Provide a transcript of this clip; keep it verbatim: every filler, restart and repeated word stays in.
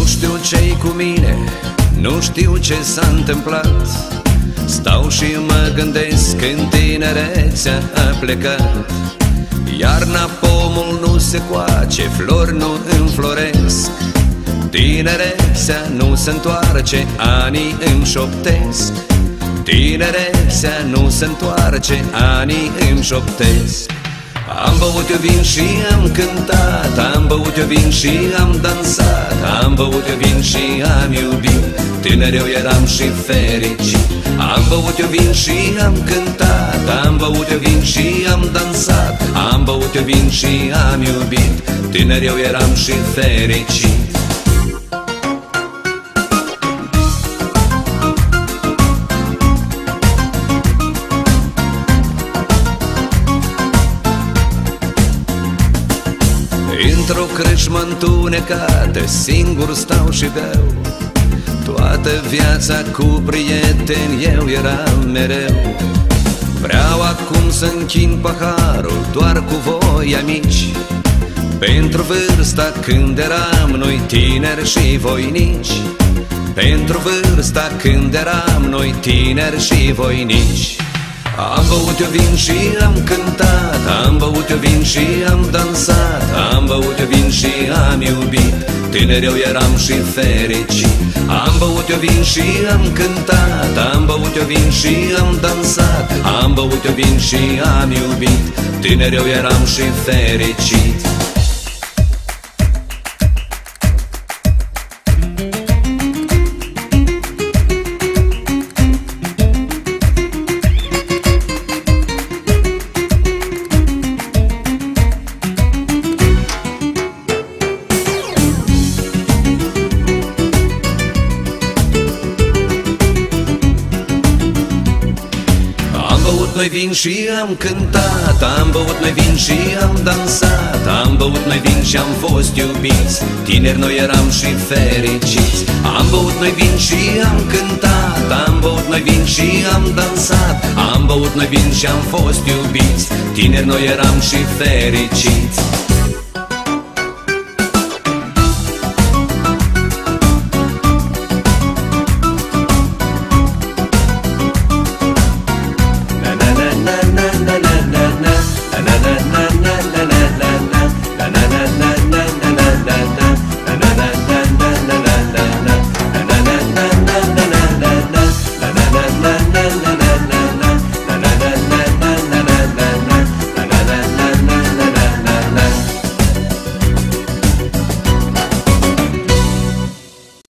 Nu știu ce-i cu mine, nu știu ce s-a întâmplat. Stau și mă gândesc când tinerețea a plecat. Iarna pomul nu se coace, flori nu înfloresc. Tinerețea nu se întoarce, anii îmi șoptesc. Tinerețea nu se întoarce, anii îmi șoptesc. Am băut eu vin și am cântat, am băut eu vin și am dansat, am băut eu vin și am iubit, tânăr eu eram și fericit. Am băut eu vin și am cântat, am băut eu vin și am dansat, am băut eu vin și am iubit, tânăr eu eram și fericit. Într-o crâșmă întunecată, singur stau și beau. Toată viața cu prieteni eu eram mereu. Vreau acum să închin paharul doar cu voi, amici, pentru vârsta când eram noi tineri și voinici. Pentru vârsta când eram noi tineri și voinici. Am băut eu vin și am cântat, am băut eu vin și am dansat, am băut eu vin și am iubit, tânăr eu eram și fericit. Am băut eu vin și am cântat, am băut eu vin și am dansat, am băut eu vin și am iubit, tânăr eu eram și fericit. Am băut noi vin și am cântat, am băut noi vin și am dansat, am băut noi vin și am fost iubiți, tineri noi eram și fericiți. Am băut noi vin și am cântat, am băut noi vin și am dansat, am băut noi vin și am fost iubiți, tineri noi eram și fericiți.